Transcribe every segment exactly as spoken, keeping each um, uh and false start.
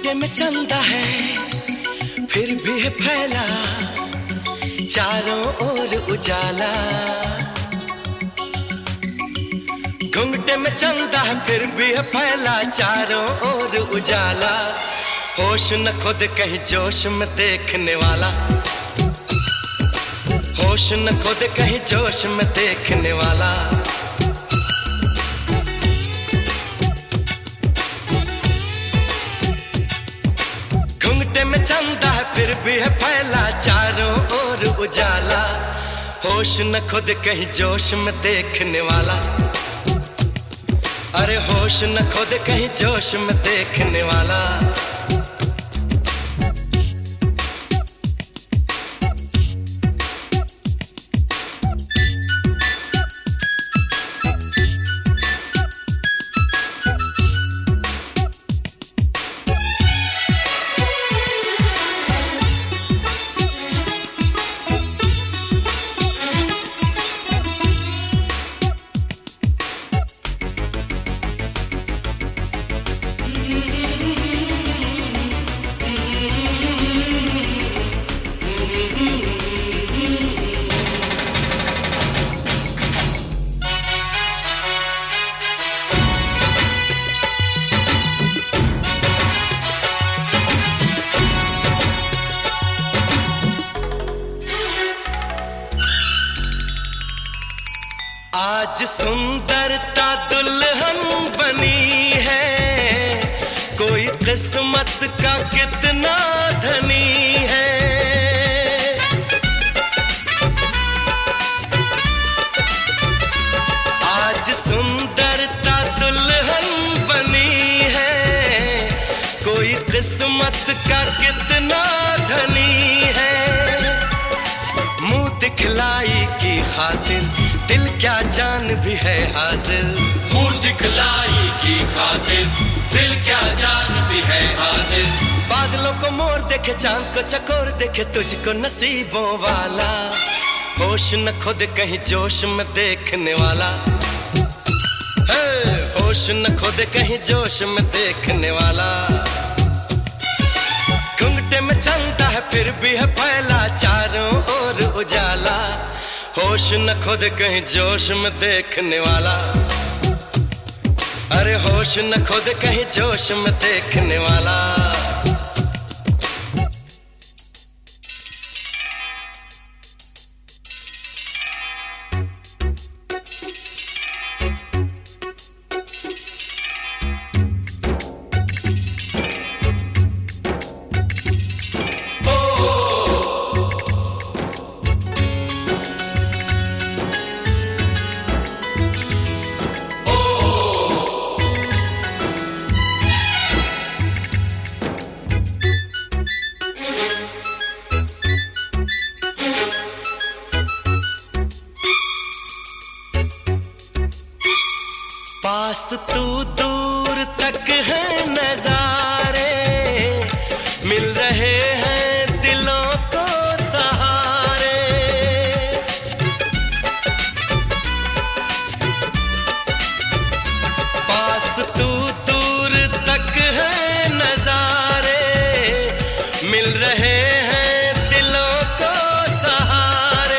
घुंघटे में चंदा है फिर भी है फैला, चारों ओर उजाला। घुंघटे में चंदा है फिर भी है फैला, चारों ओर उजाला। होश न खुद कहीं जोश में देखने वाला, होश न खुद कहीं जोश में देखने वाला। घुंघटे में चंदा है फिर भी है फैला, चारों ओर उजाला। होश न खुद कहीं जोश में देखने वाला, अरे होश न खुद कहीं जोश में देखने वाला। आज सुंदरता दुल्हन बनी है, कोई किस्मत का कितना धनी है। आज सुंदरता दुल्हन बनी है, कोई किस्मत का कितना धनी है। मुंह दिखलाई की खातिर दिल क्या जान भी है हाजिर, मुंह दिखलाई की खातिर दिल क्या जान भी है हाजिर। बादलों को मोर देखे चांद को चकोर देखे तुझको नसीबों वाला। होश न खुद कहीं जोश में देखने वाला, है होश न खुद कहीं जोश में देखने वाला। घुंघटे में चंदा है फिर भी है फैला, चारों ओर उजाला। होश न खुद कहीं जोश में देखने वाला, अरे होश न खुद कहीं जोश में देखने वाला। पास तू दूर तक है नजारे, मिल रहे हैं दिलों को सहारे। पास तू दूर तक है नजारे, मिल रहे हैं दिलों को सहारे।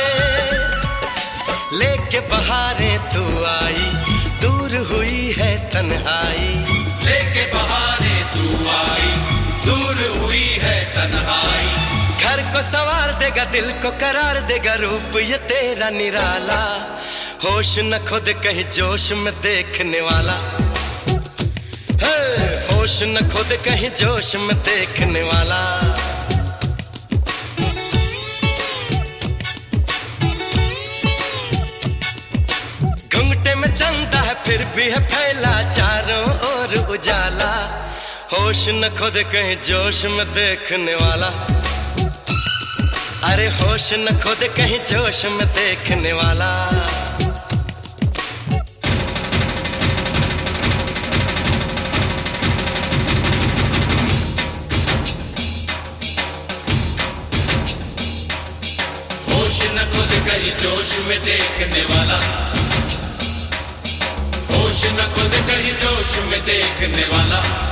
लेके बहारें तू आई, दूर हुई है तन्हाई। लेके बहारे तू आई, दूर हुई है तन्हाई। घर को संवार देगा दिल को करार देगा रूप ये तेरा निराला। होश न खुद कहीं जोश में देखने वाला, है होश न खुद कहीं जोश में देखने वाला। घुंघटे में चंदा है फिर भी है फैला, चारों ओर उजाला। होश न खुद कहीं जोश में देखने वाला, अरे होश न खुद कहीं जोश में देखने वाला। होश न खुद कहीं जोश में देखने वाला, होश न खुद कहीं जोश में देखने वाला।